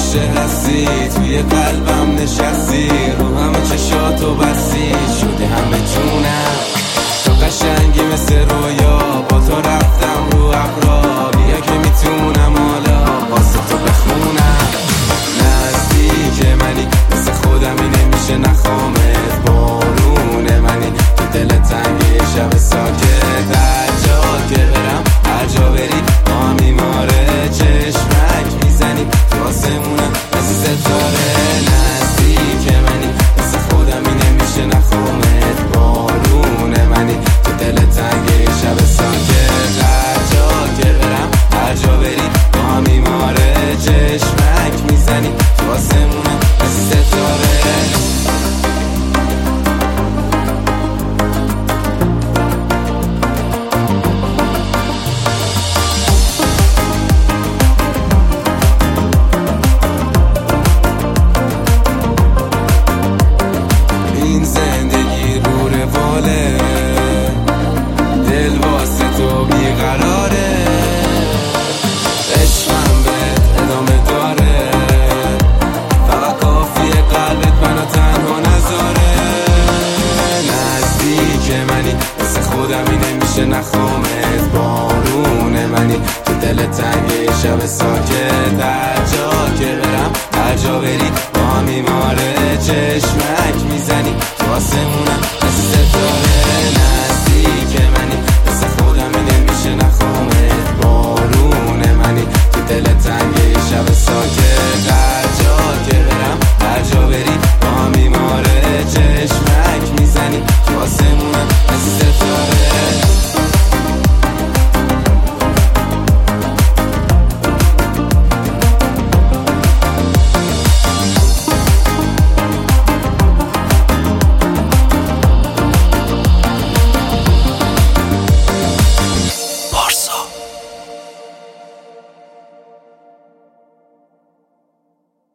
عاشق هستی، توی قلبم نشستی، رو همه چشاتو بستی، شدی همه جونم. تو قشنگی مثل رویا، با تو رفتم رو ابرا، بیا که میتونم حالا واسه تو بخونم. نزدیک منی مثل خودمی، نمیشه نخوامت، بارون منی تو دل تنگی شب ساکت. هر جا که برم هر جا بری با هم میماره، چشمک میزنی تو آسمونم مثل ستاره. نزدیک منی مثل خودمی، نمیشه نخوامت، بارون منی تو دل تنگی شب ساکت. هر جا که برم هر جا بری با هم میماره، چشمک میزنی تو آسمونم مثل ستاره. این زندگی رو رواله، دل واسه تو بیقراره، عشقم بهت ادامه داره، فقط کافیه قلبت منو تنها نذاره. نزدیک منی مثل خودمی، نمیشه نخوامت، بارون منی تو دل تنگی شب ساکت. هر جا که برم هر جا بری با هم میماره، چشمک میزنی تو آسمونم مثل ستاره. نزدیک منی